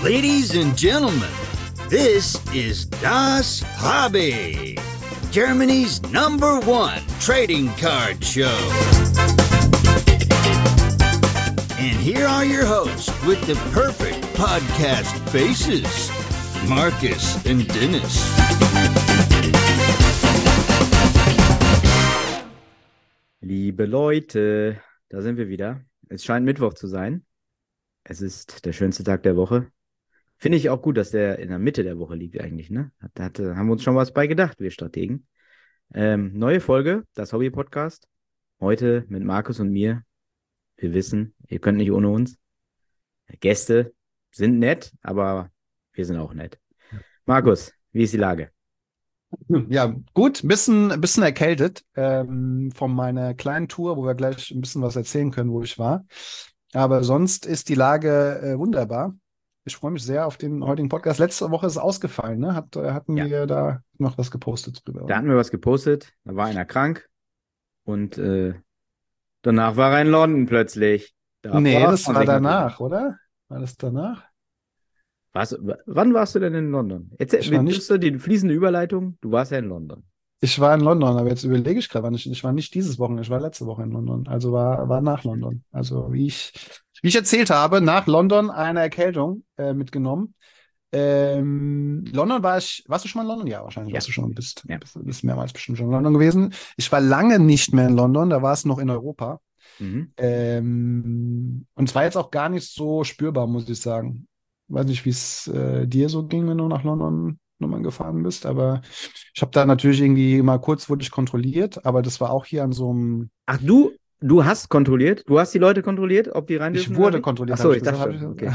Ladies and gentlemen, this is Das Hobby, Germany's #1 trading card show. And here are your hosts with the perfect podcast faces, Marcus and Dennis. Liebe Leute, da sind wir wieder. Es scheint Mittwoch zu sein. Es ist der schönste Tag der Woche. Finde ich auch gut, dass der in der Mitte der Woche liegt eigentlich, ne? Haben wir uns schon was bei gedacht, wir Strategen. Neue Folge, das Hobby-Podcast. Heute mit Markus und mir. Wir wissen, ihr könnt nicht ohne uns. Gäste sind nett, aber wir sind auch nett. Markus, wie ist die Lage? Ja, gut, bisschen erkältet von meiner kleinen Tour, wo wir gleich ein bisschen was erzählen können, wo ich war. Aber sonst ist die Lage wunderbar. Ich freue mich sehr auf den heutigen Podcast. Letzte Woche ist es ausgefallen, ne? Hatten wir da noch was gepostet drüber? Da hatten wir was gepostet, da war einer krank und danach war er in London plötzlich. Das war danach, oder? War das danach? Wann warst du denn in London? Die fließende Überleitung, du warst ja in London. Ich war in London, aber jetzt überlege ich gerade, ich war nicht dieses Wochenende, ich war letzte Woche in London. Also war nach London. Also wie ich erzählt habe, nach London eine Erkältung mitgenommen. London warst du schon mal in London? Ja, wahrscheinlich warst du schon, bist mehrmals bestimmt schon in London gewesen. Ich war lange nicht mehr in London, da war es noch in Europa. Mhm. Und es war jetzt auch gar nicht so spürbar, muss ich sagen. Weiß nicht, wie es dir so ging, wenn du nach London nochmal gefahren bist, aber ich habe da natürlich irgendwie mal kurz wurde ich kontrolliert, aber das war auch hier an so einem... Ach, du hast kontrolliert? Du hast die Leute kontrolliert, ob die rein dürfen? Ich wurde kontrolliert. Achso, ich dachte, okay.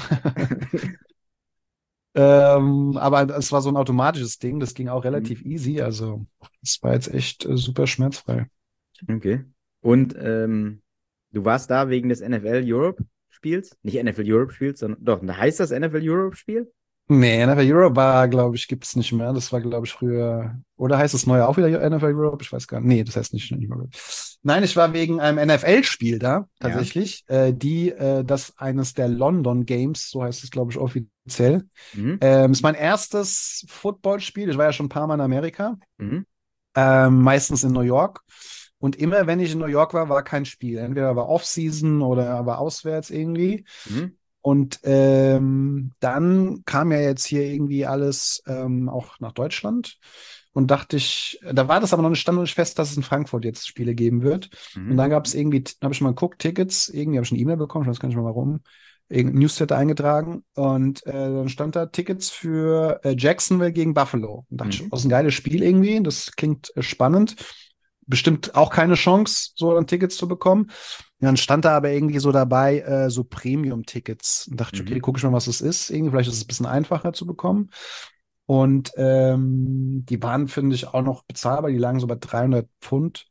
Aber es war so ein automatisches Ding, das ging auch relativ easy, also es war jetzt echt super schmerzfrei. Okay. Und du warst da wegen des NFL Europe Spiels? Nicht NFL Europe Spiels, sondern doch, heißt das NFL Europe Spiel? Nee, NFL Europe war, glaube ich, gibt es nicht mehr. Das war, glaube ich, früher. Oder heißt das neue auch wieder NFL Europe? Ich weiß gar nicht. Nee, das heißt nicht mehr. Nein, ich war wegen einem NFL-Spiel da, tatsächlich. Ja. Das eines der London Games, so heißt es, glaube ich, offiziell. Mhm. Ist mein erstes Footballspiel. Ich war ja schon ein paar Mal in Amerika. Mhm. Meistens in New York. Und immer, wenn ich in New York war kein Spiel. Entweder war Off-Season oder war auswärts irgendwie. Mhm. Und dann kam ja jetzt hier irgendwie alles auch nach Deutschland und dachte ich, da war das aber stand noch nicht fest, dass es in Frankfurt jetzt Spiele geben wird. Mhm. Und dann gab es irgendwie, habe ich mal geguckt, Tickets, irgendwie habe ich eine E-Mail bekommen, ich weiß gar nicht mehr warum, irgendein Newsletter eingetragen und dann stand da Tickets für Jacksonville gegen Buffalo. Und dachte ich, das ist ein geiles Spiel irgendwie, das klingt spannend. Bestimmt auch keine Chance, so dann Tickets zu bekommen. Und dann stand da aber irgendwie so dabei, so Premium-Tickets. Und dachte ich, okay, gucke ich mal, was das ist. Irgendwie, vielleicht ist es ein bisschen einfacher zu bekommen. Und die waren, finde ich, auch noch bezahlbar. Die lagen so bei 300 Pfund.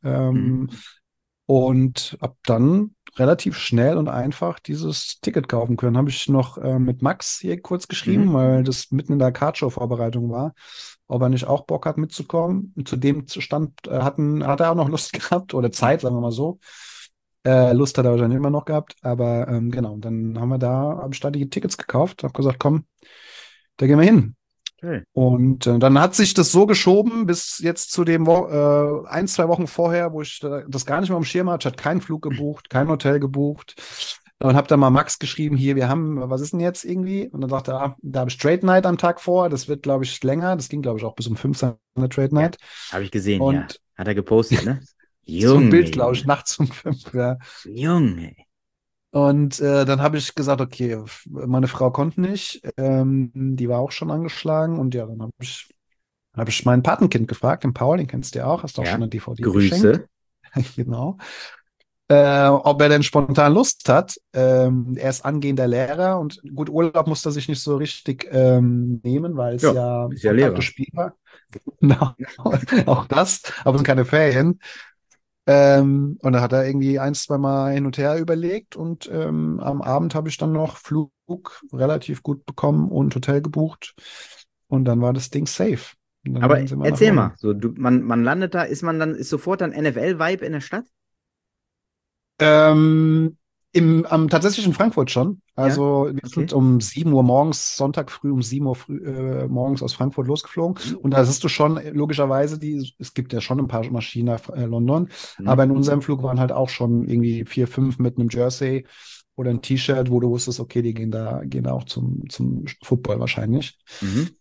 Und hab dann relativ schnell und einfach dieses Ticket kaufen können. Habe ich noch mit Max hier kurz geschrieben, weil das mitten in der Cardshow-Vorbereitung war, ob er nicht auch Bock hat mitzukommen. Und zu dem Stand hat er auch noch Lust gehabt oder Zeit, sagen wir mal so. Lust hat er wahrscheinlich immer noch gehabt, aber genau, dann habe ich da die Tickets gekauft, habe gesagt, komm, da gehen wir hin. Okay. Und dann hat sich das so geschoben bis jetzt zu dem 1-2 Wochen vorher, wo ich das gar nicht mehr am Schirm hatte. Ich hatte keinen Flug gebucht, kein Hotel gebucht. Und habe dann mal Max geschrieben, hier, was ist denn jetzt irgendwie? Und dann sagte er, da habe ich Trade Night am Tag vor. Das wird, glaube ich, länger. Das ging, glaube ich, auch bis um 5 Uhr eine Trade Night. Ja, habe ich gesehen, und ja. Hat er gepostet, ne? So ein Bild, glaube ich, nachts um 5 Uhr. Ja. Junge. Und dann habe ich gesagt, okay, meine Frau konnte nicht. Die war auch schon angeschlagen. Und ja, dann habe ich mein Patenkind gefragt, den Paul, den kennst du ja auch. Hast du auch schon eine DVD Grüße. Geschenkt. Genau. Ob er denn spontan Lust hat. Er ist angehender Lehrer und gut, Urlaub muss er sich nicht so richtig nehmen, weil es ja Lehrer. Spiel war. Genau, auch das, aber es sind keine Ferien. Und da hat er irgendwie 1-2 Mal hin und her überlegt und am Abend habe ich dann noch Flug relativ gut bekommen und Hotel gebucht und dann war das Ding safe. Aber erzähl mal, so, man landet da, ist sofort dann NFL-Vibe in der Stadt? Tatsächlich in Frankfurt schon. Ja, Also wir okay. sind um 7 Uhr morgens, Sonntag früh um 7 Uhr morgens aus Frankfurt losgeflogen. Und da siehst du schon logischerweise, es gibt ja schon ein paar Maschinen nach London, Mhm. aber in unserem Flug waren halt auch schon irgendwie 4, 5 mit einem Jersey oder ein T-Shirt, wo du wusstest, okay, die gehen da auch zum Football wahrscheinlich. Mhm.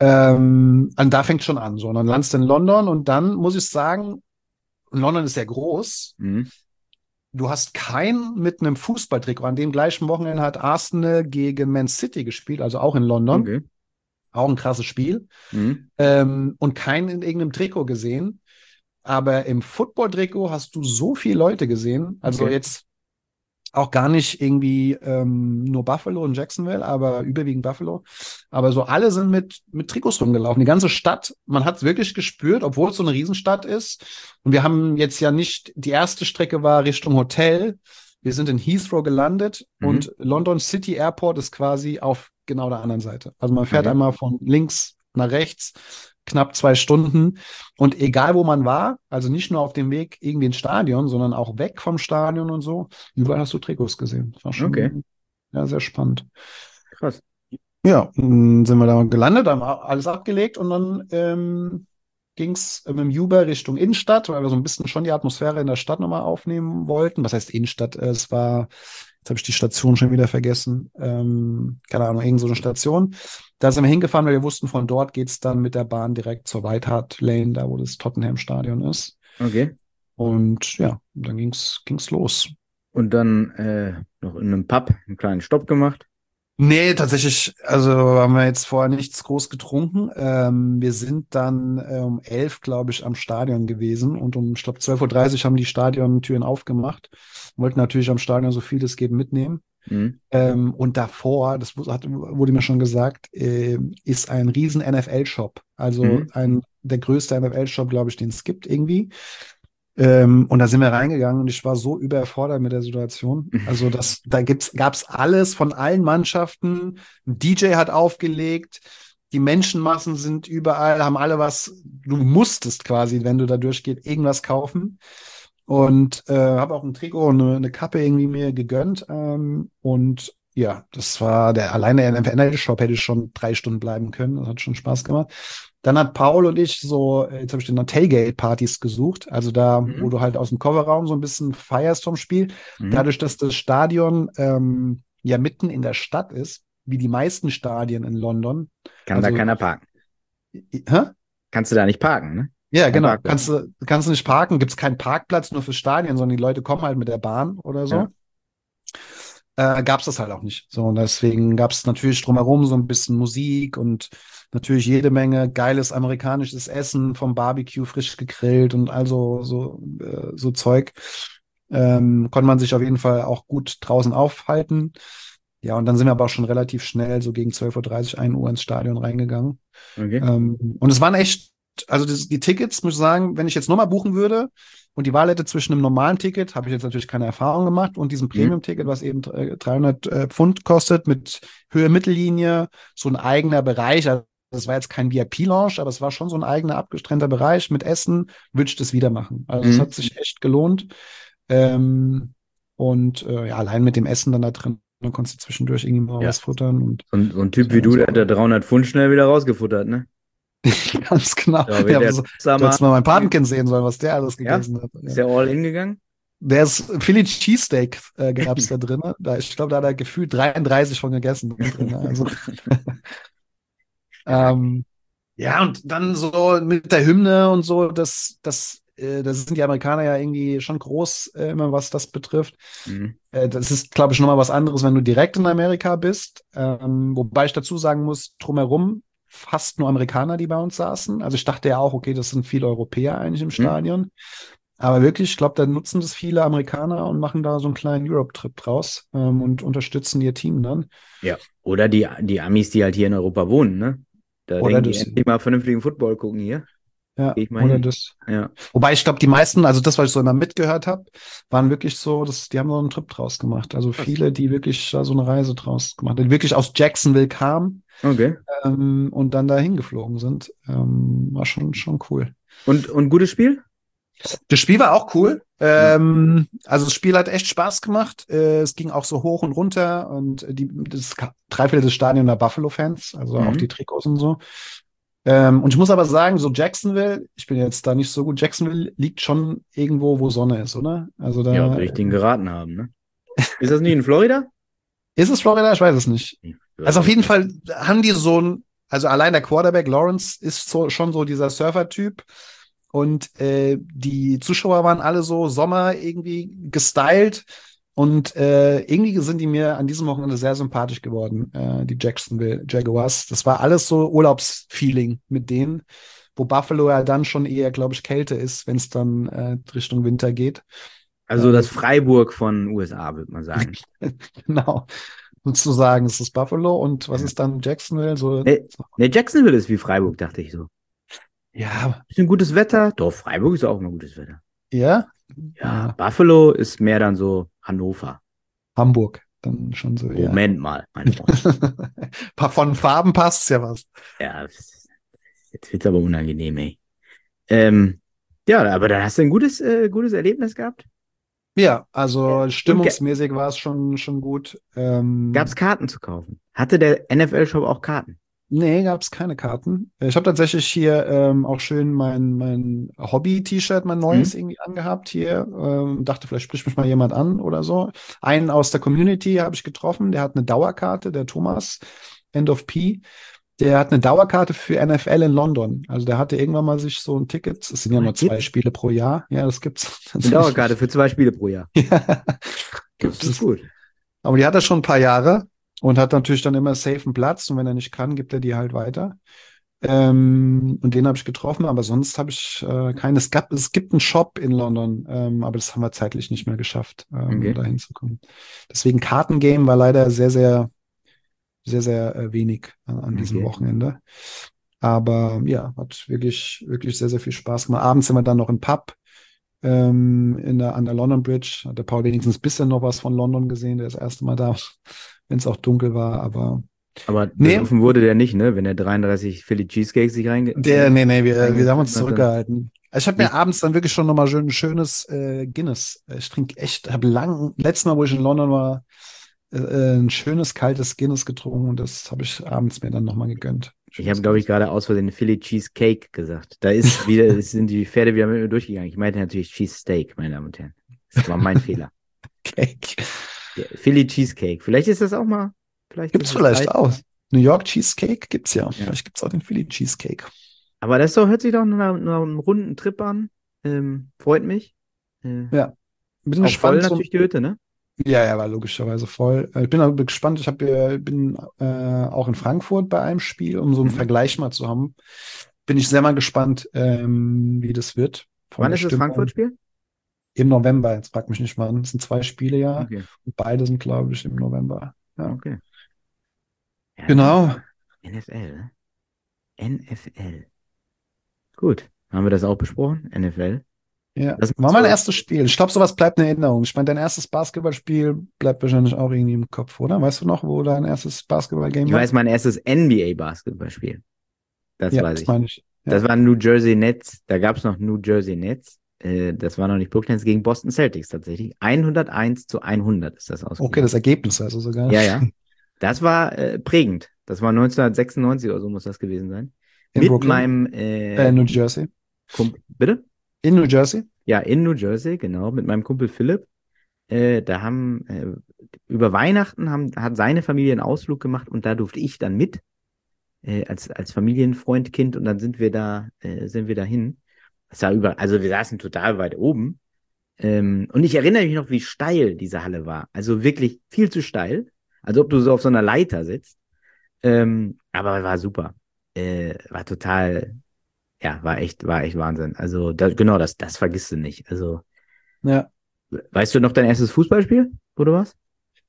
Und da fängt schon an. So, und dann landest du in London und dann muss ich sagen, London ist sehr groß. Mhm. Du hast keinen mit einem Fußballtrikot. An dem gleichen Wochenende hat Arsenal gegen Man City gespielt, also auch in London. Okay. Auch ein krasses Spiel. Mhm. Und keinen in irgendeinem Trikot gesehen. Aber im Football-Trikot hast du so viele Leute gesehen. Also Okay. jetzt auch gar nicht irgendwie nur Buffalo und Jacksonville, aber überwiegend Buffalo. Aber so alle sind mit Trikots rumgelaufen. Die ganze Stadt, man hat es wirklich gespürt, obwohl es so eine Riesenstadt ist. Und wir haben jetzt ja nicht, die erste Strecke war Richtung Hotel. Wir sind in Heathrow gelandet Mhm. und London City Airport ist quasi auf genau der anderen Seite. Also man fährt Okay. einmal von links nach rechts, knapp 2 Stunden. Und egal wo man war, also nicht nur auf dem Weg irgendwie ins Stadion, sondern auch weg vom Stadion und so, überall hast du Trikots gesehen. Das war Okay. schon ja, sehr spannend. Krass. Ja, dann sind wir da gelandet, haben alles abgelegt und dann ging es mit dem Uber Richtung Innenstadt, weil wir so ein bisschen schon die Atmosphäre in der Stadt nochmal aufnehmen wollten. Was heißt Innenstadt? Es war, jetzt habe ich die Station schon wieder vergessen. Keine Ahnung, irgend so eine Station. Da sind wir hingefahren, weil wir wussten, von dort geht es dann mit der Bahn direkt zur White Hart Lane, da wo das Tottenham-Stadion ist. Okay. Und ja, dann ging's los. Und dann noch in einem Pub einen kleinen Stopp gemacht. Nee, tatsächlich, also haben wir jetzt vorher nichts groß getrunken. Wir sind dann um 11, glaube ich, am Stadion gewesen und ich glaube, 12:30 Uhr haben die Stadiontüren aufgemacht. Wollten natürlich am Stadion so viel es geht mitnehmen. Mhm. Und davor, wurde mir schon gesagt, ist ein riesen NFL-Shop. Also Mhm. der größte NFL-Shop, glaube ich, den es gibt irgendwie. Und da sind wir reingegangen und ich war so überfordert mit der Situation. Also da gab's alles von allen Mannschaften. Ein DJ hat aufgelegt, die Menschenmassen sind überall, haben alle was, du musstest quasi, wenn du da durchgehst, irgendwas kaufen. Und habe auch ein Trikot und eine Kappe irgendwie mir gegönnt. Und ja, das war allein der NFL-Shop hätte schon 3 Stunden bleiben können. Das hat schon Spaß gemacht. Dann hat Paul und ich jetzt habe ich den Tailgate-Partys gesucht, also da, wo Mhm. du halt aus dem Kofferraum so ein bisschen feierst vom Spiel. Mhm. Dadurch, dass das Stadion ja mitten in der Stadt ist, wie die meisten Stadien in London. Kann da Also, keiner parken. hä? Kannst du da nicht parken, ne? Ja, Kein genau. Parkplatz. Kannst du nicht parken, gibt es keinen Parkplatz nur fürs Stadion, sondern die Leute kommen halt mit der Bahn oder so. Ja. Gab es das halt auch nicht. So, und deswegen gab es natürlich drumherum so ein bisschen Musik und natürlich jede Menge geiles amerikanisches Essen vom Barbecue frisch gegrillt und also so Zeug. Konnte man sich auf jeden Fall auch gut draußen aufhalten. Ja, und dann sind wir aber auch schon relativ schnell, so gegen 12:30 Uhr, 1 Uhr ins Stadion reingegangen. Okay. Und es waren echt, also die Tickets, muss ich sagen, wenn ich jetzt nochmal buchen würde und die Wahl hätte zwischen einem normalen Ticket, habe ich jetzt natürlich keine Erfahrung gemacht, und diesem Mhm. Premium-Ticket, was eben 300 Pfund kostet, mit Höhe Mittellinie, so ein eigener Bereich. Also das war jetzt kein VIP-Lounge, aber es war schon so ein eigener abgetrennter Bereich mit Essen, würde ich das wieder machen. Also es Mhm. hat sich echt gelohnt. Ähm, und ja, allein mit dem Essen dann da drin, dann konntest du zwischendurch irgendwie mal Ja. was futtern und So ein das Typ war wie du, ganz der hat da cool. 300 Pfund schnell wieder rausgefuttert, ne? Ganz genau. Da wird Ja, der du Pizzamann. hättest mal mein Patenkind sehen sollen, was der alles Ja? gegessen hat. Ist Ja. der all in gegangen? Der ist Philly Cheesesteak gab es da drin. Ich glaube, da hat er gefühlt 33 von gegessen drin. Also, Stark. ähm, ja, und dann so mit der Hymne und so, das sind die Amerikaner ja irgendwie schon groß, immer was das betrifft. Mhm. Das ist, glaube ich, nochmal was anderes, wenn du direkt in Amerika bist. Wobei ich dazu sagen muss, drumherum fast nur Amerikaner, die bei uns saßen. Also ich dachte ja auch, okay, das sind viele Europäer eigentlich im Mhm. Stadion. Aber wirklich, ich glaube, da nutzen das viele Amerikaner und machen da so einen kleinen Europe-Trip draus, und unterstützen ihr Team dann. Ja. Oder die Amis, die halt hier in Europa wohnen, ne? Da Oder denken die das. endlich mal vernünftigen Football gucken hier. Ja, Geh ich mal oder hin. das. Ja. Wobei ich glaube, die meisten, also das, was ich so immer mitgehört habe, waren wirklich so, die haben so einen Trip draus gemacht. Also Krass. viele, die wirklich da so eine Reise draus gemacht haben, die wirklich aus Jacksonville kamen, Okay. und dann da hingeflogen sind. War schon cool. Und gutes Spiel? Das Spiel war auch cool. Also das Spiel hat echt Spaß gemacht. Es ging auch so hoch und runter und das Dreiviertel des Stadions der Buffalo-Fans, also auch die Trikots und so. Und ich muss aber sagen, so Jacksonville, ich bin jetzt da nicht so gut, Jacksonville liegt schon irgendwo, wo Sonne ist, oder? Also Ja, da will ich den geraten haben, ne? Ist das nicht in Florida? ist es Florida, ich weiß es nicht. Ja, Also auf jeden Fall haben die so ein, also allein der Quarterback Lawrence ist schon so dieser Surfer-Typ. Und die Zuschauer waren alle so Sommer irgendwie gestylt. Und irgendwie sind die mir an diesem Wochenende sehr sympathisch geworden, die Jacksonville Jaguars. Das war alles so Urlaubsfeeling mit denen, wo Buffalo ja dann schon eher, glaube ich, Kälte ist, wenn es dann Richtung Winter geht. Also das Freiburg von USA, würde man sagen. Genau. Sozusagen ist es Buffalo. Und was ist dann Jacksonville? So, Ne, Jacksonville ist wie Freiburg, dachte ich so. ja, Bisschen gutes Wetter. Doch, Freiburg ist auch immer gutes Wetter. ja, Ja, Buffalo ist mehr dann so Hannover. Hamburg. Dann schon so, ja. Moment mal, mein Freund. Von Farben passt ja was. Ja, jetzt wird's aber unangenehm, ey. Ja, aber dann hast du ein gutes Erlebnis gehabt. Ja, also stimmungsmäßig war es schon gut. Gab's Karten zu kaufen? Hatte der NFL-Shop auch Karten? Nee, gab es keine Karten. Ich habe tatsächlich hier auch schön mein Hobby-T-Shirt, mein neues irgendwie angehabt hier. Dachte, vielleicht spricht mich mal jemand an oder so. Einen aus der Community habe ich getroffen, der hat eine Dauerkarte, der Thomas, End of P. Der hat eine Dauerkarte für NFL in London. Also der hatte irgendwann mal sich so ein Ticket. Es sind ja nur 2 Spiele pro Jahr. Ja, das gibt's. Eine Dauerkarte für 2 Spiele pro Jahr. Ja, Das ist gut. aber die hat er schon ein paar Jahre und hat natürlich dann immer safe einen Platz. Und wenn er nicht kann, gibt er die halt weiter. Und den habe ich getroffen, aber sonst habe ich keinen. Es gibt einen Shop in London, aber das haben wir zeitlich nicht mehr geschafft, da hinzukommen. Deswegen Kartengame war leider sehr, sehr, sehr, sehr wenig an diesem Wochenende. Aber ja, hat wirklich, wirklich sehr, sehr viel Spaß gemacht. Abends sind wir dann noch im Pub an der London Bridge. Hat der Paul wenigstens ein bisschen noch was von London gesehen, der das erste Mal da, wenn es auch dunkel war, aber besoffen wurde der nicht, ne? Wenn er 33 Philly Cheesecakes sich Nee, wir haben uns zurückgehalten. Ich habe mir abends dann wirklich schon nochmal ein schönes Guinness. Ich trinke echt, letztes Mal, wo ich in London war, ein schönes kaltes Guinness getrunken und das habe ich abends mir dann nochmal gegönnt. Ich habe, glaube ich, gerade aus Versehen Philly Cheesecake gesagt. Da ist wieder, sind die Pferde wieder mit mir durchgegangen. Ich meinte natürlich Cheesesteak, meine Damen und Herren. Das war mein Fehler. Cake. Ja, Philly Cheesecake. Vielleicht ist das auch mal. Gibt's vielleicht auch. New York Cheesecake gibt's ja. Vielleicht gibt's auch den Philly Cheesecake. Aber das hört sich doch nach einem runden Trip an. Freut mich. Ja. Bin gespannt. Voll natürlich die Hütte, ne? Ja, war logischerweise voll. Ich bin aber gespannt. Ich bin auch in Frankfurt bei einem Spiel, um so einen Vergleich mal zu haben. Bin ich sehr mal gespannt, wie das wird. Wann ist das Frankfurt-Spiel? Im November. Jetzt frag mich nicht mal an. Es sind 2 Spiele, ja. Okay. Und beide sind, glaube ich, im November. Ja. Okay. Ja, genau. NFL, ne? NFL. Gut. Haben wir das auch besprochen? NFL? Ja, das war mein erstes Spiel. Ich glaube, sowas bleibt eine Erinnerung. Ich meine, dein erstes Basketballspiel bleibt wahrscheinlich auch irgendwie im Kopf, oder? Weißt du noch, wo dein erstes Basketball-Game war? Ich weiß, mein erstes NBA-Basketballspiel. Das weiß ich. Meine ich. Ja. Das waren New Jersey Nets. Da gab es noch New Jersey Nets. Das war noch nicht Brooklyn Nets gegen Boston Celtics tatsächlich. 101-100 ist das ausgegangen. Okay, das Ergebnis also sogar. Ja. Das war prägend. Das war 1996 oder so muss das gewesen sein. In Mit Brooklyn? meinem New Jersey. Bitte? In New Jersey? Ja, in New Jersey, genau, mit meinem Kumpel Philipp. Da haben über Weihnachten hat seine Familie einen Ausflug gemacht und da durfte ich dann mit als Familienfreund, Kind und dann sind wir dahin. Das war also wir saßen total weit oben und ich erinnere mich noch, wie steil diese Halle war. Also wirklich viel zu steil, als ob du so auf so einer Leiter sitzt. Aber war super. War total. Ja, war echt Wahnsinn. Also, das vergisst du nicht. Also, ja. Weißt du noch dein erstes Fußballspiel, wo du warst?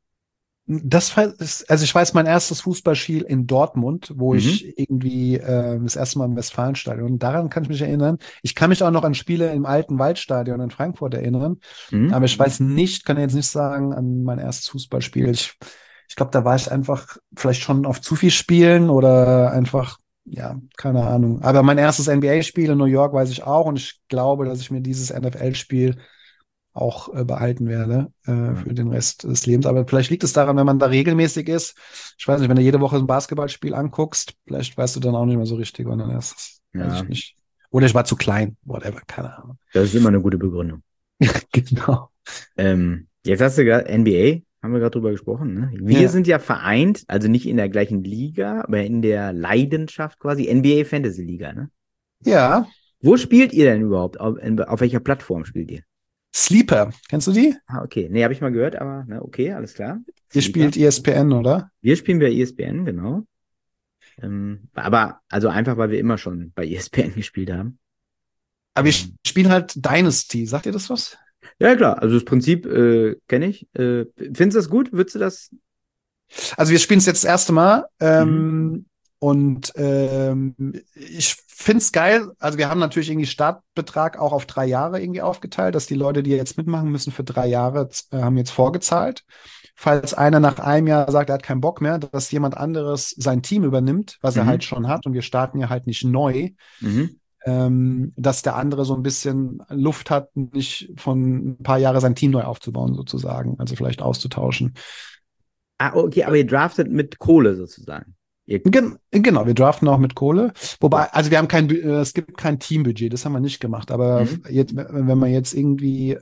Also ich weiß mein erstes Fußballspiel in Dortmund, wo ich irgendwie das erste Mal im Westfalenstadion, daran kann ich mich erinnern. Ich kann mich auch noch an Spiele im alten Waldstadion in Frankfurt erinnern, aber ich weiß nicht, kann jetzt nicht sagen an mein erstes Fußballspiel. Ich glaube, da war ich einfach vielleicht schon auf zu viel Spielen oder einfach ja, keine Ahnung. Aber mein erstes NBA-Spiel in New York weiß ich auch und ich glaube, dass ich mir dieses NFL-Spiel auch behalten werde Ja. für den Rest des Lebens. Aber vielleicht liegt es daran, wenn man da regelmäßig ist. Ich weiß nicht, wenn du jede Woche ein Basketballspiel anguckst, vielleicht weißt du dann auch nicht mehr so richtig, wann dann erstes. Weiß Ja, ich nicht. Oder ich war zu klein, whatever, keine Ahnung. das ist immer eine gute Begründung. Genau. Jetzt hast du gerade NBA, haben wir gerade drüber gesprochen, ne? Wir Ja. sind ja vereint, also nicht in der gleichen Liga, aber in der Leidenschaft quasi, NBA Fantasy Liga, ne? Ja. Wo spielt ihr denn überhaupt? Auf welcher Plattform spielt ihr? Sleeper, kennst du die? Ah, okay. Nee, habe ich mal gehört, aber ne, okay, alles klar. Ihr Sleeper. spielt ESPN, oder? Wir spielen bei ESPN, genau. Aber also einfach, weil wir immer schon bei ESPN gespielt haben. Aber wir Ähm, spielen halt Dynasty. Sagt ihr das was? ja, klar, also das Prinzip kenne ich. Findest du das gut? Würdest du das? Also wir spielen es jetzt das erste Mal. Mhm. Und ich finde es geil. Also wir haben natürlich irgendwie Startbetrag auch auf 3 Jahre irgendwie aufgeteilt, dass die Leute, die jetzt mitmachen müssen, für 3 Jahre haben jetzt vorgezahlt. Falls einer nach einem Jahr sagt, er hat keinen Bock mehr, dass jemand anderes sein Team übernimmt, was er halt Mhm. schon hat. Und wir starten ja halt nicht neu, Mhm. dass der andere so ein bisschen Luft hat, nicht von ein paar Jahre sein Team neu aufzubauen, sozusagen. Also vielleicht auszutauschen. Ah, okay, aber ihr draftet mit Kohle sozusagen. Ihr, Genau, wir draften auch mit Kohle. Wobei, okay. also wir haben es gibt kein Teambudget, das haben wir nicht gemacht. Aber Mhm. jetzt, wenn man jetzt irgendwie,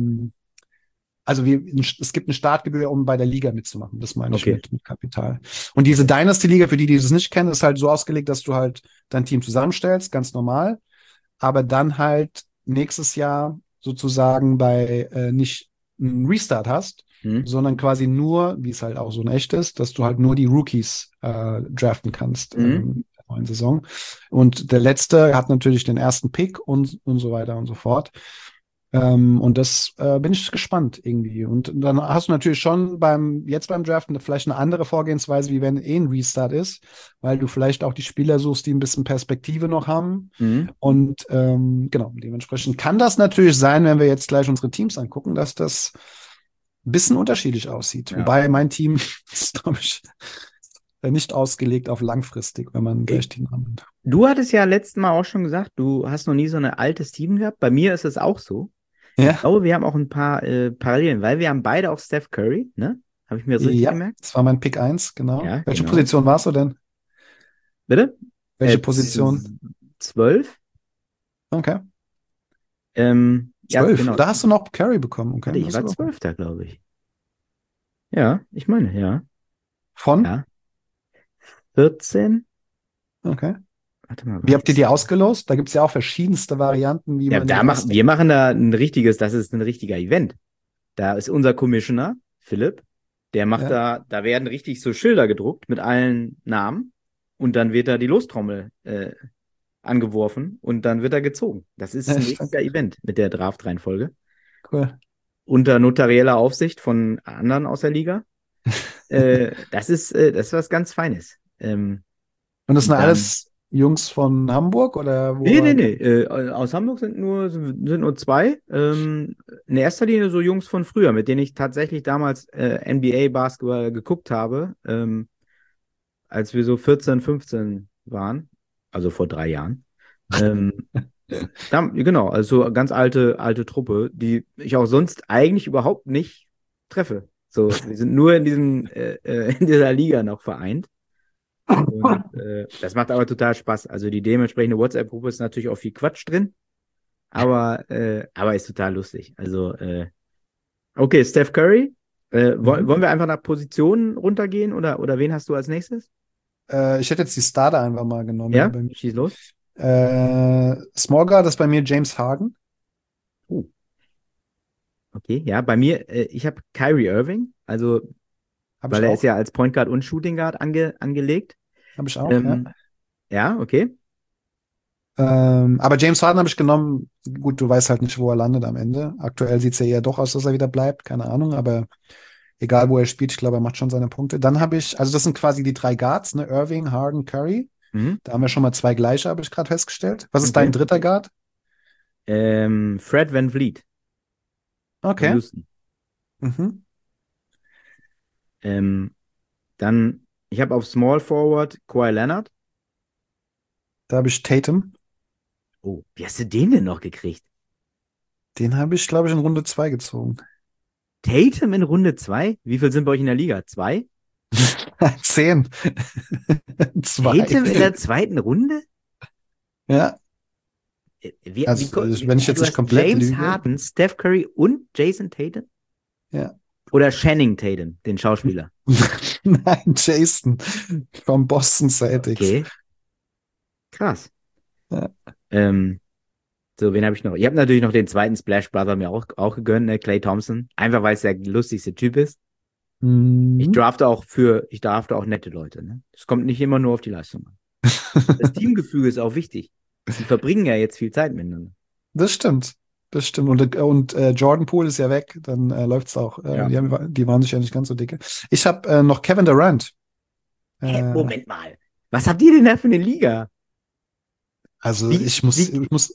also es gibt eine Startgebühr, um bei der Liga mitzumachen. Das meine ich Okay, mit Kapital. Und diese okay. Dynasty-Liga, für die, die das nicht kennen, ist halt so ausgelegt, dass du halt dein Team zusammenstellst, ganz normal. Aber dann halt nächstes Jahr sozusagen bei nicht einen Restart hast, Mhm. sondern quasi nur, wie es halt auch so in echt ist, dass du halt nur die Rookies draften kannst Mhm. in der neuen Saison. Und der letzte hat natürlich den ersten Pick und so weiter und so fort. Und das bin ich gespannt irgendwie. Und dann hast du natürlich schon jetzt beim Draften vielleicht eine andere Vorgehensweise, wie wenn ein Restart ist, weil du vielleicht auch die Spieler suchst, die ein bisschen Perspektive noch haben. Mhm. Und genau, dementsprechend kann das natürlich sein, wenn wir jetzt gleich unsere Teams angucken, dass das ein bisschen unterschiedlich aussieht. Ja. Wobei mein Team ist, glaube ich, nicht ausgelegt auf langfristig, wenn man Ich, gleich die Namen hat. du hattest ja letztes Mal auch schon gesagt, du hast noch nie so ein altes Team gehabt. Bei mir ist es auch so. Ich Ja, glaube, wir haben auch ein paar Parallelen, weil wir haben beide auch Steph Curry, ne? Habe ich mir das richtig ja, gemerkt? das war mein Pick 1, genau. Ja, Welche genau. Position warst du denn? Bitte? Welche Position? 12? Okay. Ja, 12. genau. Da hast du noch Carry bekommen. Okay, Warte, ich hast du war bekommen. 12. glaube ich. Ja, ich meine, ja. Von? Ja. 14? Okay. Warte mal, Wie habt ihr was? die ausgelost? Da gibt es ja auch verschiedenste Varianten, wie Ja, man die wir auslost. machen da ein richtiges, das ist ein richtiger Event. Da ist unser Commissioner, Philipp, der macht Ja. da werden richtig so Schilder gedruckt mit allen Namen und dann wird da die Lostrommel angeworfen und dann wird er gezogen. Das ist Ja, ein stark. richtiger Event mit der Draft-Reihenfolge. Cool. Unter notarieller Aufsicht von anderen aus der Liga. Das ist was ganz Feines. Und das sind Und dann. alles Jungs von Hamburg oder Nee, nee, woher nee. kennt? Aus Hamburg sind nur zwei. In erster Linie so Jungs von früher, mit denen ich tatsächlich damals NBA-Basketball geguckt habe, als wir so 14, 15 waren. Also vor 3 Jahren. Ähm, genau, also so ganz alte Truppe, die ich auch sonst eigentlich überhaupt nicht treffe. So, wir sind nur in dieser Liga noch vereint. Und das macht aber total Spaß. Also die dementsprechende WhatsApp-Gruppe ist natürlich auch viel Quatsch drin, aber ist total lustig. Also, okay, Steph Curry. Mhm. Wollen wir einfach nach Positionen runtergehen oder wen hast du als nächstes? Ich hätte jetzt die Starter einfach mal genommen Ja, bei mir. schieß los. Small Guard ist bei mir James Harden. Oh, okay, ja, bei mir, ich habe Kyrie Irving, also, Habe ich weil er ist auch. ja als Point Guard und Shooting Guard angelegt. Habe ich auch, ja. Ähm, ja, okay. Aber James Harden habe ich genommen. Gut, du weißt halt nicht, wo er landet am Ende. Aktuell sieht es ja eher doch aus, dass er wieder bleibt. Keine Ahnung, aber egal, wo er spielt, ich glaube, er macht schon seine Punkte. Dann habe ich, also das sind quasi die drei Guards, ne? Irving, Harden, Curry. Mhm. Da haben wir schon mal zwei gleiche, habe ich gerade festgestellt. Was ist dein Okay. dritter Guard? Fred VanVleet von Okay. Houston. Mhm. Ähm, Dann, ich habe auf Small Forward Kawhi Leonard. Da habe ich Tatum. Oh, wie hast du den denn noch gekriegt? Den habe ich, glaube ich, in Runde 2 gezogen. Tatum in Runde 2? Wie viel sind bei euch in der Liga? 2? 10. 2. Tatum in der zweiten Runde? Ja, Wie, also wenn ich jetzt du nicht hast komplett James lüge. Harden, Steph Curry und Jason Tatum? Ja. Oder Channing Tatum, den Schauspieler? Nein, Jason vom Boston Celtics. Okay, krass. Ja. So, wen habe ich noch? Ich habe natürlich noch den zweiten Splash Brother mir auch gegönnt, ne? Klay Thompson. Einfach weil es der lustigste Typ ist. Ich Mhm. drafte auch nette Leute, ne? Es kommt nicht immer nur auf die Leistung an. Das Teamgefüge ist auch wichtig. Die verbringen ja jetzt viel Zeit miteinander. Das stimmt. Das stimmt. Und Jordan Poole ist ja weg, dann läuft's auch. Ja. Die waren sich ja nicht ganz so dicke. Ich habe noch Kevin Durant. Hä, Moment mal. Was habt ihr denn da für eine Liga? Also Wie- ich muss, wie- ich muss,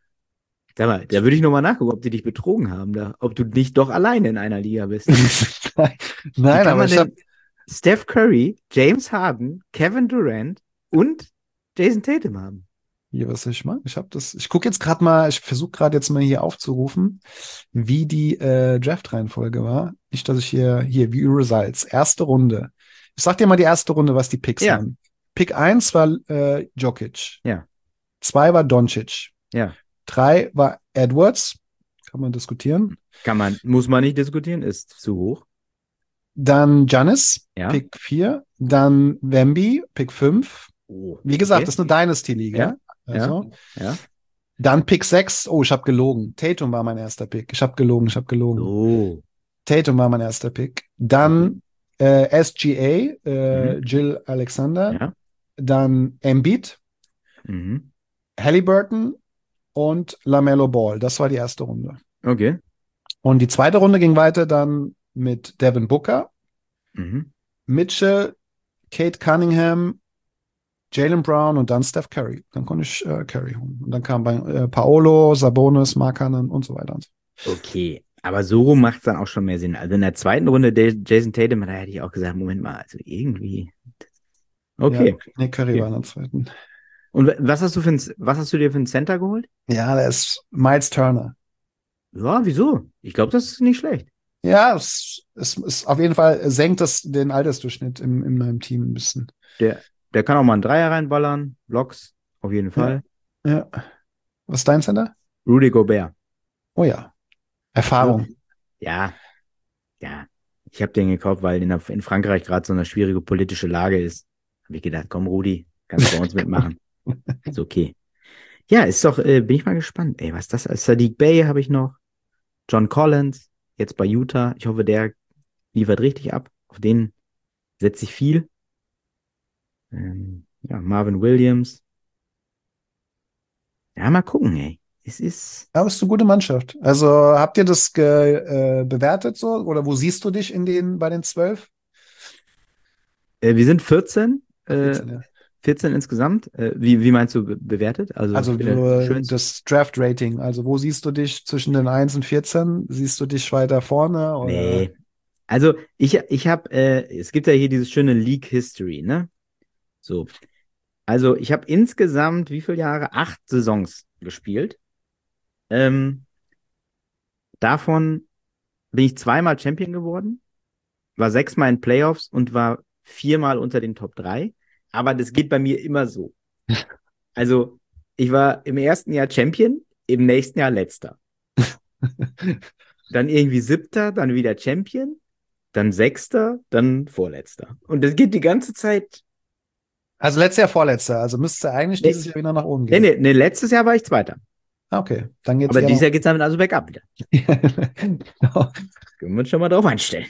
Sag mal, da würde ich nochmal nachgucken, ob die dich betrogen haben, da, ob du nicht doch alleine in einer Liga bist. Nein, Wie nein, kann aber man ich habe, denn Steph Curry, James Harden, Kevin Durant und Jason Tatum haben? hier, was soll ich machen? Ich gucke jetzt gerade mal, ich versuche gerade jetzt mal hier aufzurufen, wie die Draft-Reihenfolge war. Nicht, dass ich hier, View Results, erste Runde. Ich sag dir mal die erste Runde, was die Picks Ja. waren. Pick 1 war Jokic. Ja. 2 war Doncic. Ja. 3 war Edwards. Kann man diskutieren. Muss man nicht diskutieren, ist zu hoch. Dann Giannis, Ja. Pick 4. Dann Wemby, Pick 5. Oh, Wie gesagt, okay. das ist eine Dynasty-Liga. Ja. Also. Ja. Dann Pick 6. Oh, ich habe gelogen. Tatum war mein erster Pick. Ich habe gelogen. So. Tatum war mein erster Pick. Dann SGA, Jill Alexander. Ja. Dann Embiid, Mhm. Halliburton und LaMelo Ball. Das war die erste Runde. Okay. Und die zweite Runde ging weiter dann mit Devin Booker, Mhm. Mitchell, Kate Cunningham, Jaylen Brown und dann Steph Curry. Dann konnte ich Curry holen. Und dann kam bei Paolo, Sabonis, Markkanen und so weiter. Okay. Aber so rum macht es dann auch schon mehr Sinn. Also in der zweiten Runde Jason Tatum, da hätte ich auch gesagt, Moment mal, also irgendwie. Okay. Ja, nee, Curry Okay. war in der zweiten. Und was hast du dir für einen Center geholt? Ja, der ist Miles Turner. Ja, wieso? Ich glaube, das ist nicht schlecht. Ja, es ist auf jeden Fall, senkt das den Altersdurchschnitt in meinem Team ein bisschen. Der kann auch mal einen Dreier reinballern, Blocks, auf jeden Fall. Ja. Was ist dein Center? Rudy Gobert. Oh ja. Erfahrung. Ja. Ich habe den gekauft, weil in Frankreich gerade so eine schwierige politische Lage ist. Habe ich gedacht, komm Rudi, kannst du bei uns mitmachen. Ist okay. Ja, bin ich mal gespannt. Ey, was das ist? Sadiq Bey habe ich noch. John Collins, jetzt bei Utah. Ich hoffe, der liefert richtig ab. Auf den setze ich viel. Marvin Williams. Ja, mal gucken, ey. Es ist. Aber es ist eine gute Mannschaft. Also habt ihr das bewertet so? Oder wo siehst du dich bei den 12? Wir sind 14. 14, ja. 14 insgesamt. Wie meinst du bewertet? Also das Draft-Rating. Also wo siehst du dich zwischen den 1 und 14? Siehst du dich weiter vorne? Oder? Nee. Also ich habe, es gibt ja hier dieses schöne League History, ne? So. Also ich habe insgesamt, wie viele Jahre? 8 Saisons gespielt. Davon bin ich 2-mal Champion geworden, war 6-mal in Playoffs und war 4-mal unter den Top 3. Aber das geht bei mir immer so. Also ich war im ersten Jahr Champion, im nächsten Jahr Letzter. Dann irgendwie 7., dann wieder Champion, dann 6., dann Vorletzter. Und das geht die ganze Zeit. Also letztes Jahr Vorletzter. Also müsste eigentlich dieses Jahr wieder nach oben gehen. Nee, letztes Jahr war ich 2. Okay, dann geht's Aber dieses Jahr geht es damit also bergab wieder. Genau. Können wir uns schon mal drauf einstellen.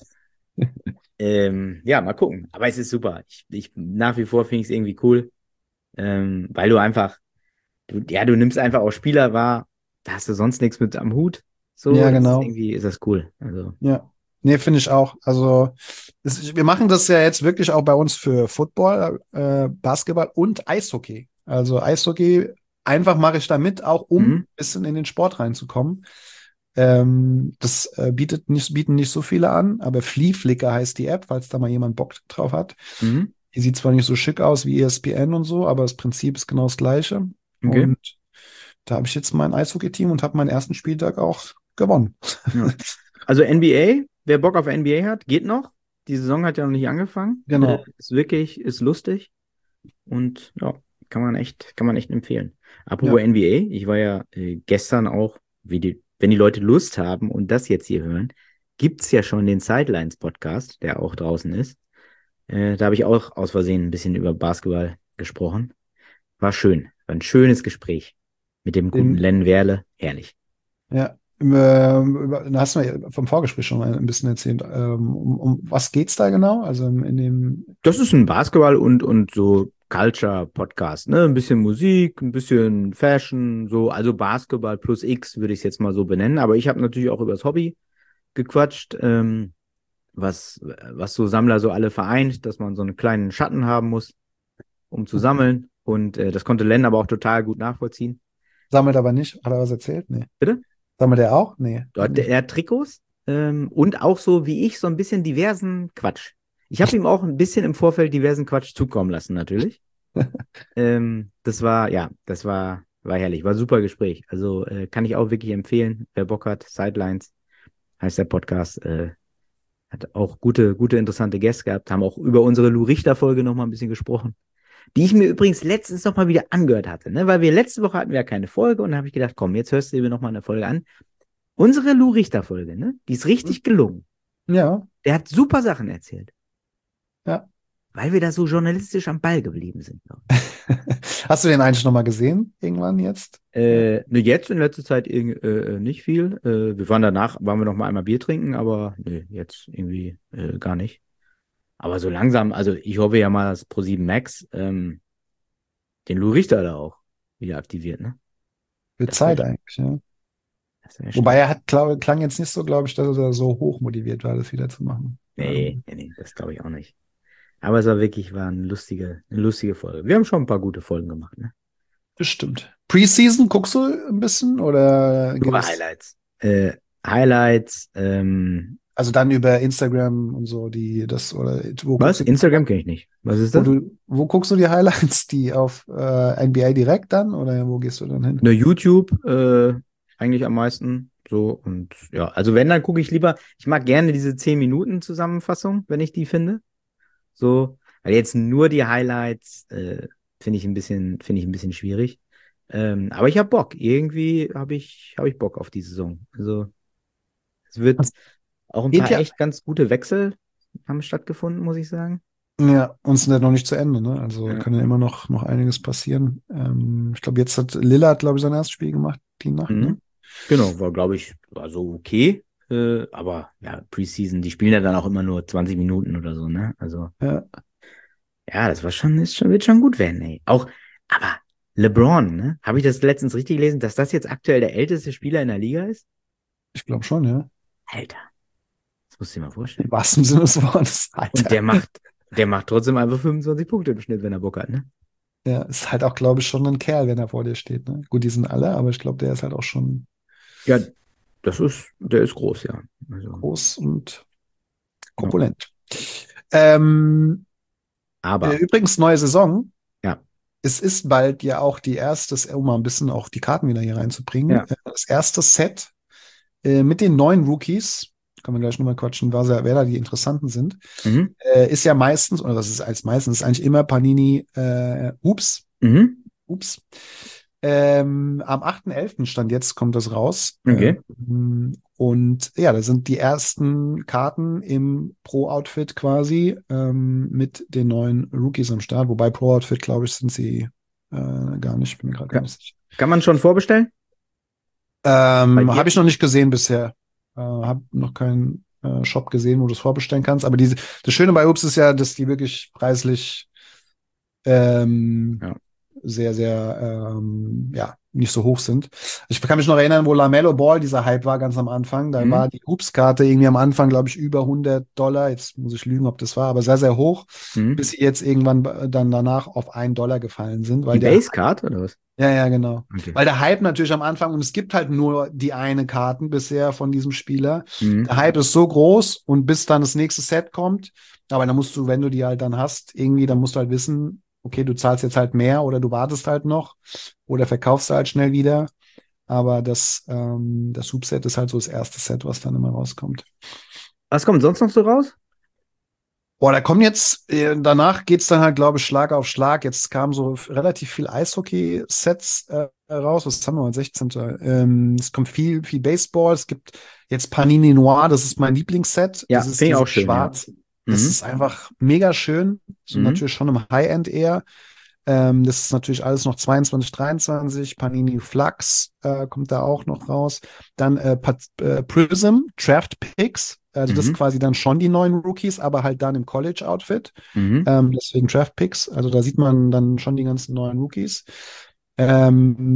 Ja, mal gucken. Aber es ist super. Ich nach wie vor finde ich es irgendwie cool. Weil du einfach, du nimmst einfach auch Spieler wahr, da hast du sonst nichts mit am Hut. So, Ja, genau. Irgendwie ist das cool. Also. Ja. Nee, finde ich auch. Also wir machen das ja jetzt wirklich auch bei uns für Football, Basketball und Eishockey. Also Eishockey, einfach mache ich da mit, auch um ein bisschen in den Sport reinzukommen. Das bieten nicht so viele an, aber Flea Flicker heißt die App, falls da mal jemand Bock drauf hat. Die sieht zwar nicht so schick aus wie ESPN und so, aber das Prinzip ist genau das gleiche. Okay. Und da habe ich jetzt mein Eishockey-Team und habe meinen ersten Spieltag auch gewonnen. Ja. Also NBA, wer Bock auf NBA hat, geht noch. Die Saison hat ja noch nicht angefangen. Genau. Ist lustig und ja, kann man echt empfehlen. Apropos Ja. NBA, ich war ja gestern auch, wenn die Leute Lust haben und das jetzt hier hören, gibt es ja schon den Sidelines-Podcast, der auch draußen ist. Da habe ich auch aus Versehen ein bisschen über Basketball gesprochen. War schön. War ein schönes Gespräch mit dem guten Len Werle. Herrlich. Ja. Da hast du mir vom Vorgespräch schon mal ein bisschen erzählt. Um was geht's da genau? Also in dem. Das ist ein Basketball- und so Culture-Podcast, ne? Ein bisschen Musik, ein bisschen Fashion, so, also Basketball plus X würde ich es jetzt mal so benennen. Aber ich habe natürlich auch über das Hobby gequatscht, was so Sammler so alle vereint, dass man so einen kleinen Schatten haben muss, um zu sammeln. Und das konnte Len aber auch total gut nachvollziehen. Sammelt aber nicht. Hat er was erzählt? Nee. Bitte? Sammelt er auch? Nee. Er hat Trikots und auch so wie ich so ein bisschen diversen Quatsch. Ich habe ihm auch ein bisschen im Vorfeld diversen Quatsch zukommen lassen, natürlich. Das war herrlich, war ein super Gespräch. Also kann ich auch wirklich empfehlen, wer Bock hat. Sidelines heißt der Podcast. Hat auch gute, interessante Gäste gehabt, haben auch über unsere Lou Richter-Folge nochmal ein bisschen gesprochen, die ich mir übrigens letztens nochmal wieder angehört hatte, ne? Weil letzte Woche hatten wir ja keine Folge und da habe ich gedacht, komm, jetzt hörst du dir nochmal eine Folge an. Unsere Lou Richter-Folge, ne? Die ist richtig gelungen. Ja. Der hat super Sachen erzählt. Ja. Weil wir da so journalistisch am Ball geblieben sind. Hast du den eigentlich nochmal gesehen, irgendwann jetzt? Jetzt in letzter Zeit nicht viel. Wir waren wir noch mal einmal Bier trinken, aber jetzt irgendwie gar nicht. Aber so langsam, also ich hoffe ja mal, dass ProSieben Max den Lou Richter da auch wieder aktiviert, ne? Wird Zeit eigentlich, ja. Wobei er klang jetzt nicht so, glaube ich, dass er so hoch motiviert war, das wieder zu machen. Nee, das glaube ich auch nicht. Aber es war eine lustige Folge. Wir haben schon ein paar gute Folgen gemacht, ne? Bestimmt. Preseason guckst du ein bisschen oder nur Highlights? Highlights, also dann über Instagram und so, was? Instagram kenne ich nicht. Was ist das? Wo guckst du die Highlights? Die auf NBA direkt dann oder wo gehst du dann hin? YouTube, eigentlich am meisten. So und ja, also wenn, dann gucke ich lieber, ich mag gerne diese 10 Minuten Zusammenfassung, wenn ich die finde. So, weil jetzt nur die Highlights finde ich ein bisschen schwierig. Aber ich habe Bock. Irgendwie habe ich Bock auf die Saison. Also es wird auch ein paar echt ganz gute Wechsel haben stattgefunden, muss ich sagen. Ja, uns sind ja noch nicht zu Ende, ne? Also kann ja immer noch einiges passieren. Ich glaube, jetzt hat Lillard, glaube ich, sein erstes Spiel gemacht, die Nacht, ne? Genau, war so okay. Aber ja, Preseason, die spielen ja dann auch immer nur 20 Minuten oder so, ne? Also ja, das wird schon gut werden, ey. Aber LeBron, ne? Habe ich das letztens richtig gelesen, dass das jetzt aktuell der älteste Spieler in der Liga ist? Ich glaube schon, ja. Alter. Das musst du dir mal vorstellen. Im wahrsten Sinne des Wortes, Alter. Und der macht trotzdem einfach 25 Punkte im Schnitt, wenn er Bock hat, ne? Ja, ist halt auch, glaube ich, schon ein Kerl, wenn er vor dir steht, ne? Gut, die sind alle, aber ich glaube, der ist halt auch schon. Ja, der ist groß, ja. Also, groß und korpulent. Ja. Aber übrigens, neue Saison. Ja. Es ist bald ja auch um mal ein bisschen auch die Karten wieder hier reinzubringen. Ja. Das erste Set mit den neuen Rookies, können wir gleich nochmal quatschen, wer da die interessanten sind, ist ja meistens, oder das ist ist eigentlich immer Panini Hoops. Hoops. Am 8.11. Stand jetzt, kommt das raus. Okay. Und ja, da sind die ersten Karten im Pro-Outfit quasi mit den neuen Rookies am Start. Wobei Pro-Outfit, glaube ich, sind sie gar nicht. Bin mir gerade gar nicht sicher. Kann man schon vorbestellen? Habe ich noch nicht gesehen bisher. Habe noch keinen Shop gesehen, wo du es vorbestellen kannst. Aber das Schöne bei Hoops ist ja, dass die wirklich preislich sehr, sehr, ja, nicht so hoch sind. Ich kann mich noch erinnern, wo LaMelo Ball dieser Hype war, ganz am Anfang. Da war die Hoops-Karte irgendwie am Anfang, glaube ich, über $100. Jetzt muss ich lügen, ob das war, aber sehr, sehr hoch, bis sie jetzt irgendwann dann danach auf $1 gefallen sind. Weil Die Base-Card oder was? ja, genau. Okay. Weil der Hype natürlich am Anfang, und es gibt halt nur die eine Karten bisher von diesem Spieler. Der Hype ist so groß und bis dann das nächste Set kommt, aber dann musst du, wenn du die halt dann hast, irgendwie, dann musst du halt wissen, okay, du zahlst jetzt halt mehr oder du wartest halt noch oder verkaufst du halt schnell wieder. Aber das Hoop-Set ist halt so das erste Set, was dann immer rauskommt. Was kommt sonst noch so raus? Boah, da kommen jetzt, danach geht's dann halt, glaube ich, Schlag auf Schlag. Jetzt kamen so relativ viel Eishockey-Sets raus. Was haben wir heute, 16. Es kommt viel Baseball. Es gibt jetzt Panini Noir, das ist mein Lieblingsset. Ja, Das ist finde ich auch dieses schön. Schwarz. Ja. Das ist einfach mega schön. So natürlich schon im High-End eher. Das ist natürlich alles noch 22, 23. Panini Flux kommt da auch noch raus. Dann Prism, Draft Picks. Also das ist quasi dann schon die neuen Rookies, aber halt dann im College-Outfit. Deswegen Draft Picks. Also da sieht man dann schon die ganzen neuen Rookies. Ja,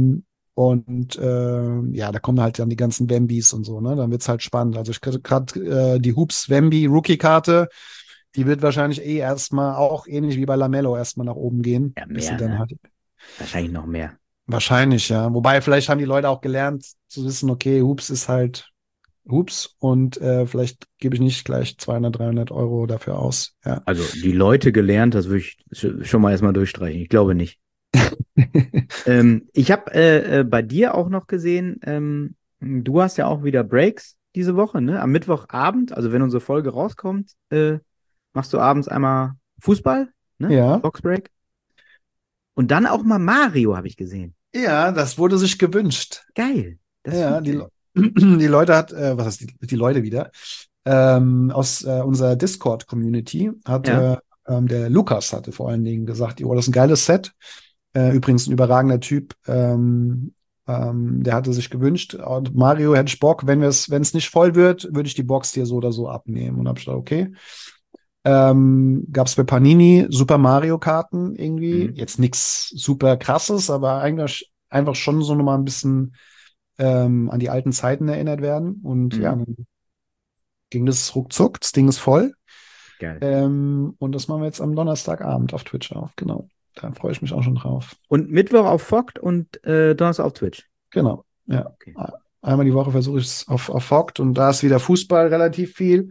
da kommen halt dann die ganzen Wembys und so, ne? Dann wird's halt spannend. Also ich gerade die Hoops Wemby Rookie-Karte, die wird wahrscheinlich erstmal auch ähnlich wie bei LaMelo erstmal nach oben gehen. Ja, bis sie mehr, dann ne? halt Wahrscheinlich noch mehr. wahrscheinlich, ja. Wobei vielleicht haben die Leute auch gelernt zu wissen, okay, Hoops ist halt Hoops und vielleicht gebe ich nicht gleich 200, 300 Euro dafür aus. Ja. Also die Leute gelernt, das würde ich schon mal erstmal durchstreichen. Ich glaube nicht. Ich habe bei dir auch noch gesehen, du hast ja auch wieder Breaks diese Woche, ne? Am Mittwochabend, also wenn unsere Folge rauskommt, machst du abends einmal Fußball, ne? Ja. Boxbreak. Und dann auch mal Mario, habe ich gesehen. Ja, das wurde sich gewünscht. Geil. Das Ja, ist geil. die Leute was heißt die Leute wieder? Aus unserer Discord-Community hat Ja. der Lukas hatte vor allen Dingen gesagt, oh, das ist ein geiles Set. Übrigens ein überragender Typ. Der hatte sich gewünscht, Mario, hätte ich Bock, wenn es nicht voll wird, würde ich die Box dir so oder so abnehmen. Und habe ich gedacht, okay. Gab es bei Panini Super Mario Karten irgendwie. Jetzt nichts super krasses, aber eigentlich einfach schon so nochmal ein bisschen an die alten Zeiten erinnert werden. Und ja, dann ging das ruckzuck. Das Ding ist voll. Geil. Und das machen wir jetzt am Donnerstagabend auf Twitch auf. Genau. Da freue ich mich auch schon drauf. Und Mittwoch auf Fogt und Donnerstag auf Twitch. Genau. Ja. Okay. Einmal die Woche versuche ich es auf Fogt und da ist wieder Fußball relativ viel.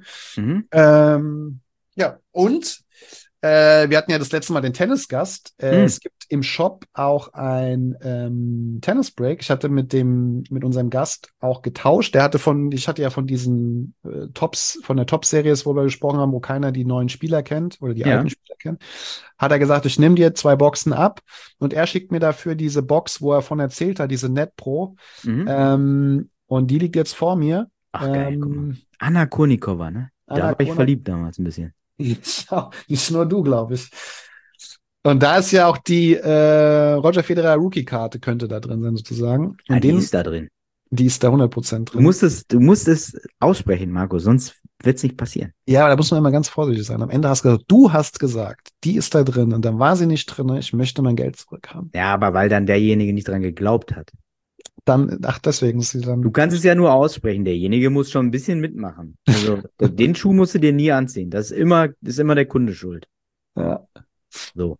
Ja, und wir hatten ja das letzte Mal den Tennisgast. Es gibt im Shop auch ein Tennisbreak. Ich hatte mit unserem Gast auch getauscht. Ich hatte ja von diesen Tops, von der Top-Serie, wo wir gesprochen haben, wo keiner die neuen Spieler kennt oder die alten Spieler kennt, hat er gesagt, ich nehme dir 2 Boxen ab und er schickt mir dafür diese Box, wo er von erzählt hat, diese Net Pro. Und die liegt jetzt vor mir. Ach, geil, guck mal. Anna Kurnikova, ne? Da war ich verliebt damals ein bisschen. Nicht nur du, glaube ich. Und da ist ja auch die Roger Federer Rookie-Karte könnte da drin sein, sozusagen. Und die ist da drin. Die ist da 100% drin. Du musst es aussprechen, Marco, sonst wird es nicht passieren. Ja, aber da muss man immer ganz vorsichtig sein. Am Ende du hast gesagt, die ist da drin und dann war sie nicht drin, ich möchte mein Geld zurückhaben. Ja, aber weil dann derjenige nicht dran geglaubt hat. Deswegen ist sie dann. Du kannst es ja nur aussprechen, derjenige muss schon ein bisschen mitmachen. Also den Schuh musst du dir nie anziehen. Das ist immer der Kunde schuld. Ja. So.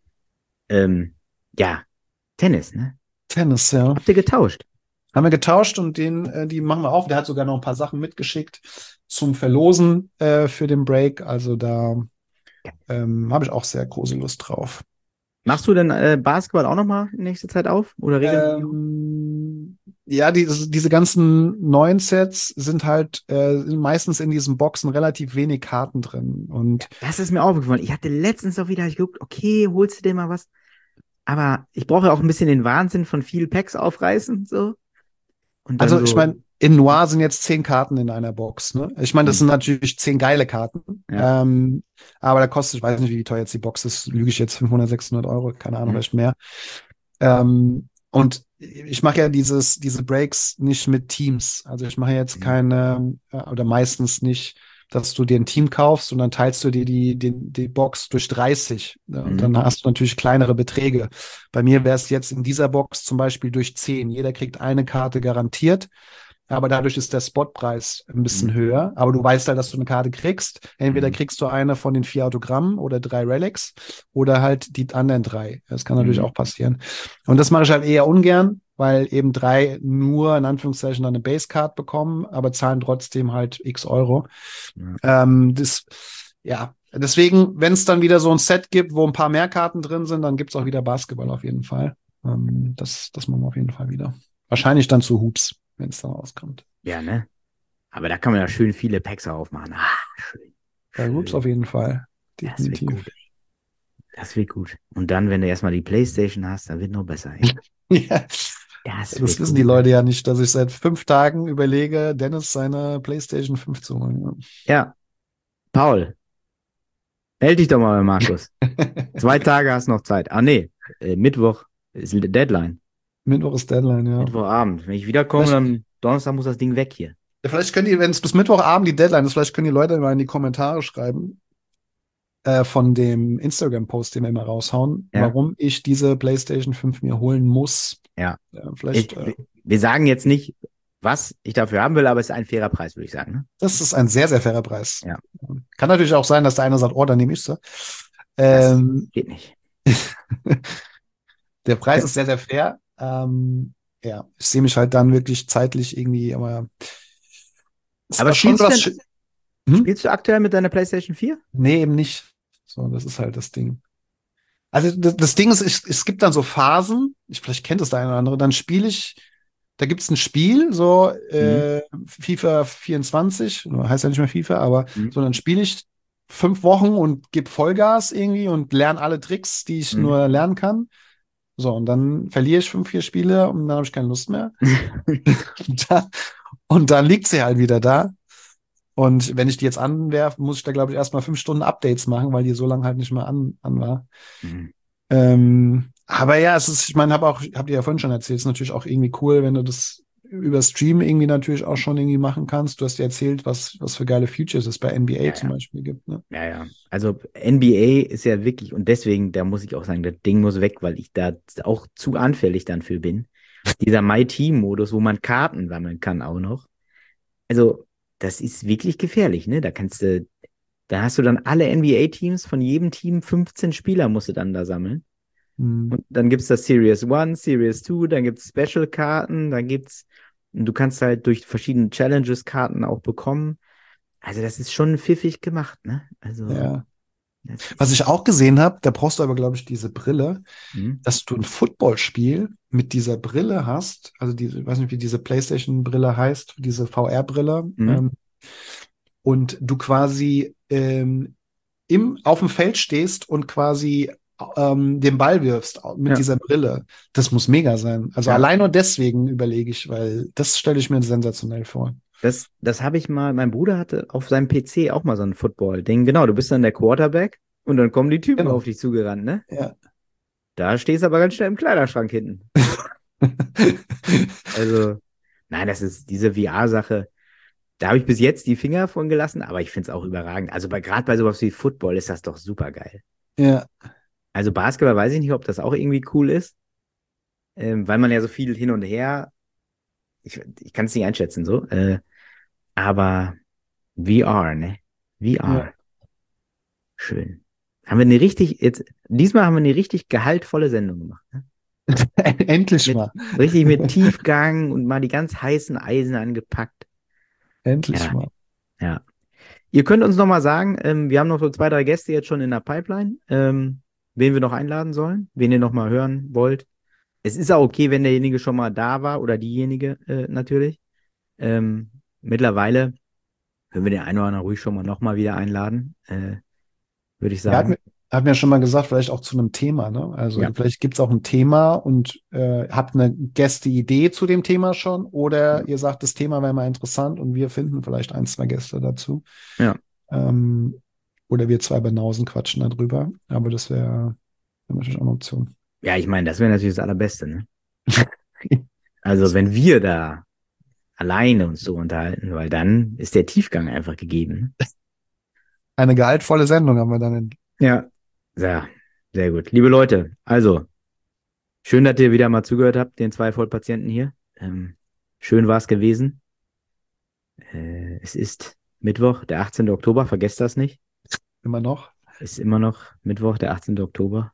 Ja, Tennis, ne? Tennis, ja. Habt ihr getauscht? Haben wir getauscht und die machen wir auf. Der hat sogar noch ein paar Sachen mitgeschickt zum Verlosen für den Break. Also da habe ich auch sehr große Lust drauf. Machst du denn Basketball auch nochmal in nächster Zeit auf? Oder regelmäßig? Ja, diese ganzen neuen Sets sind halt meistens in diesen Boxen relativ wenig Karten drin. Und das ist mir aufgefallen. Ich hatte letztens auch wieder geguckt, okay, holst du dir mal was? Aber ich brauche ja auch ein bisschen den Wahnsinn von viel Packs aufreißen. So. Und also ich meine, in Noir sind jetzt 10 Karten in einer Box. Ne? Ich meine, das sind natürlich 10 geile Karten. Ja. Aber da kostet, ich weiß nicht, wie teuer jetzt die Box ist, lüge ich jetzt 500, 600 Euro, keine Ahnung, vielleicht mehr. Und ich mache ja diese Breaks nicht mit Teams. Also ich mache jetzt keine, oder meistens nicht dass du dir ein Team kaufst und dann teilst du dir die Box durch 30. Ne? Und dann hast du natürlich kleinere Beträge. Bei mir wäre es jetzt in dieser Box zum Beispiel durch 10. Jeder kriegt eine Karte garantiert. Aber dadurch ist der Spotpreis ein bisschen höher. Aber du weißt halt, dass du eine Karte kriegst. Entweder kriegst du eine von den 4 Autogrammen oder 3 Relics oder halt die anderen 3. Das kann natürlich auch passieren. Und das mache ich halt eher ungern, weil eben 3 nur in Anführungszeichen dann eine Base-Card bekommen, aber zahlen trotzdem halt x Euro. Deswegen, wenn es dann wieder so ein Set gibt, wo ein paar mehr Karten drin sind, dann gibt es auch wieder Basketball auf jeden Fall. Das machen wir auf jeden Fall wieder. Wahrscheinlich dann zu Hoops, wenn es dann rauskommt. Ja, ne? Aber da kann man ja schön viele Packs aufmachen. Schön. Bei Hoops auf jeden Fall. Definitiv. Das wird gut. Und dann, wenn du erstmal die PlayStation hast, dann wird noch besser. Ja. Das wissen die Leute ja nicht, dass ich seit 5 Tagen überlege, Dennis seine PlayStation 5 zu holen. Ja. Paul, melde dich doch mal bei Markus. 2 Tage hast du noch Zeit. Nee, Mittwoch ist Deadline. Mittwoch ist Deadline, ja. Mittwochabend. Wenn ich wiederkomme, dann Donnerstag muss das Ding weg hier. Ja, vielleicht könnt ihr, wenn es bis Mittwochabend die Deadline ist, vielleicht können die Leute mal in die Kommentare schreiben von dem Instagram-Post, den wir immer raushauen, warum ich diese PlayStation 5 mir holen muss. Ja. Vielleicht. Wir sagen jetzt nicht, was ich dafür haben will, aber es ist ein fairer Preis, würde ich sagen. Ne? Das ist ein sehr, sehr fairer Preis. Ja. Kann natürlich auch sein, dass der eine sagt, oh, dann nehme ich sie. Das geht nicht. Der Preis ist sehr, sehr fair. Ich sehe mich halt dann wirklich zeitlich irgendwie, aber spielst du aktuell mit deiner PlayStation 4? Nee, eben nicht. So, das ist halt das Ding. Also das Ding ist, es gibt dann so Phasen, vielleicht kennt es der eine oder andere, dann spiele ich, da gibt es ein Spiel, so FIFA 24, heißt ja nicht mehr FIFA, aber so, dann spiele ich 5 Wochen und gebe Vollgas irgendwie und lerne alle Tricks, die ich nur lernen kann. So, und dann verliere ich 5, 4 Spiele und dann habe ich keine Lust mehr. und dann liegt sie halt wieder da. Und wenn ich die jetzt anwerfe, muss ich da, glaube ich, erstmal 5 Stunden Updates machen, weil die so lange halt nicht mehr an war. Aber ja, es ist, ich meine, habt ihr ja vorhin schon erzählt, es ist natürlich auch irgendwie cool, wenn du das über Stream irgendwie natürlich auch schon irgendwie machen kannst. Du hast dir erzählt, was für geile Features es bei NBA zum Beispiel gibt. Ne? Ja. Also NBA ist ja wirklich, und deswegen, da muss ich auch sagen, das Ding muss weg, weil ich da auch zu anfällig dann für bin. Dieser My-Team-Modus, wo man Karten sammeln kann auch noch. Also, das ist wirklich gefährlich, ne? Da hast du dann alle NBA-Teams, von jedem Team 15 Spieler musst du dann da sammeln. Und dann gibt es das Series 1, Series 2, dann gibt es Special-Karten, du kannst halt durch verschiedene Challenges Karten auch bekommen. Also das ist schon pfiffig gemacht, ne? Also ja. Was ich auch gesehen habe, da brauchst du aber, glaube ich, diese Brille, dass du ein Footballspiel mit dieser Brille hast, also ich weiß nicht, wie diese PlayStation-Brille heißt, diese VR-Brille, und du quasi auf dem Feld stehst und quasi den Ball wirfst mit dieser Brille. Das muss mega sein. Also allein nur deswegen überlege ich, weil das stelle ich mir sensationell vor. Das habe ich mal, mein Bruder hatte auf seinem PC auch mal so ein Football-Ding. Genau, du bist dann der Quarterback und dann kommen die Typen auf dich zugerannt, ne? Ja. Da stehst du aber ganz schnell im Kleiderschrank hinten. Also, nein, das ist diese VR-Sache. Da habe ich bis jetzt die Finger von gelassen, aber ich finde es auch überragend. Also gerade bei sowas wie Football ist das doch super geil. Ja. Also Basketball weiß ich nicht, ob das auch irgendwie cool ist, weil man ja so viel hin und her, ich kann es nicht einschätzen so, aber VR, ne? VR. Ja. Schön. Diesmal haben wir eine richtig gehaltvolle Sendung gemacht. Ne? Endlich mal. Richtig mit Tiefgang und mal die ganz heißen Eisen angepackt. Endlich mal. Ja. Ihr könnt uns noch mal sagen, wir haben noch so 2, 3 Gäste jetzt schon in der Pipeline, wen wir noch einladen sollen, wen ihr noch mal hören wollt. Es ist auch okay, wenn derjenige schon mal da war oder diejenige natürlich. Mittlerweile können wir den einen oder anderen ruhig schon mal noch mal wieder einladen, würde ich sagen. Hat mir schon mal gesagt, vielleicht auch zu einem Thema, ne? Also vielleicht gibt es auch ein Thema und habt eine Gäste-Idee zu dem Thema schon oder ihr sagt, das Thema wäre mal interessant und wir finden vielleicht 1, 2 Gäste dazu. Ja. Oder wir 2 Banausen quatschen darüber. Aber das wäre natürlich auch eine Option. Ja, ich meine, das wäre natürlich das Allerbeste, ne? Also wenn wir da alleine uns so unterhalten, weil dann ist der Tiefgang einfach gegeben. Eine gehaltvolle Sendung haben wir dann in. Ja, sehr, sehr gut. Liebe Leute, also schön, dass ihr wieder mal zugehört habt, den zwei Vollpatienten hier. Schön war es gewesen. Es ist Mittwoch, der 18. Oktober, vergesst das nicht. Immer noch. Ist immer noch Mittwoch, der 18. Oktober.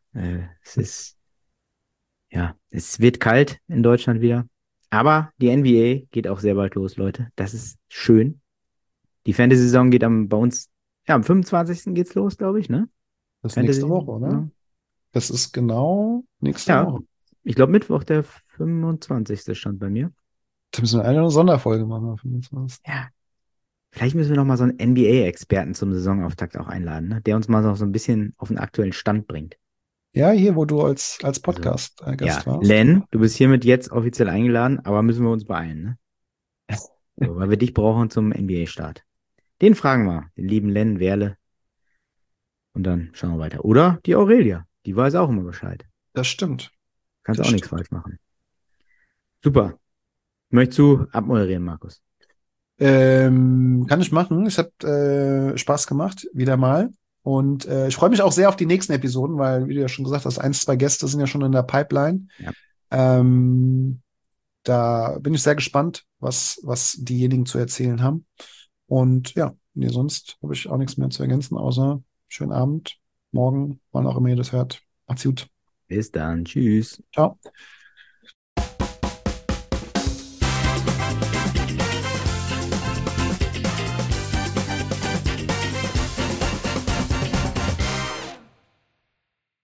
Es wird kalt in Deutschland wieder. Aber die NBA geht auch sehr bald los, Leute. Das ist schön. Die Fantasy-Saison geht bei uns, ja, am 25. geht's los, glaube ich, ne? Das ist nächste Fantasy, Woche, oder? ja. Das ist genau nächste Ja, Woche. ich glaube Mittwoch, der 25. stand bei mir. Da müssen wir eine Sonderfolge machen. Am 25. Ja. Vielleicht müssen wir noch mal so einen NBA-Experten zum Saisonauftakt auch einladen, ne? Der uns mal noch so ein bisschen auf den aktuellen Stand bringt. Ja, hier, wo du als Also, Podcast-Gast ja, warst. Len, du bist hiermit jetzt offiziell eingeladen, aber müssen wir uns beeilen, ne? So, weil wir dich brauchen zum NBA-Start. Den fragen wir, den lieben Len Werle. Und dann schauen wir weiter. Oder die Aurelia, die weiß auch immer Bescheid. Das stimmt. Kannst Das auch nichts stimmt. falsch machen. Super. Möchtest du abmoderieren, Markus? Kann ich machen. Es hat Spaß gemacht, wieder mal. Und ich freue mich auch sehr auf die nächsten Episoden, weil, wie du ja schon gesagt hast, 1, 2 Gäste sind ja schon in der Pipeline. Ja. Da bin ich sehr gespannt, was diejenigen zu erzählen haben. Und ja, nee, sonst habe ich auch nichts mehr zu ergänzen, außer schönen Abend, morgen, wann auch immer ihr das hört. Macht's gut. Bis dann. Tschüss. Ciao.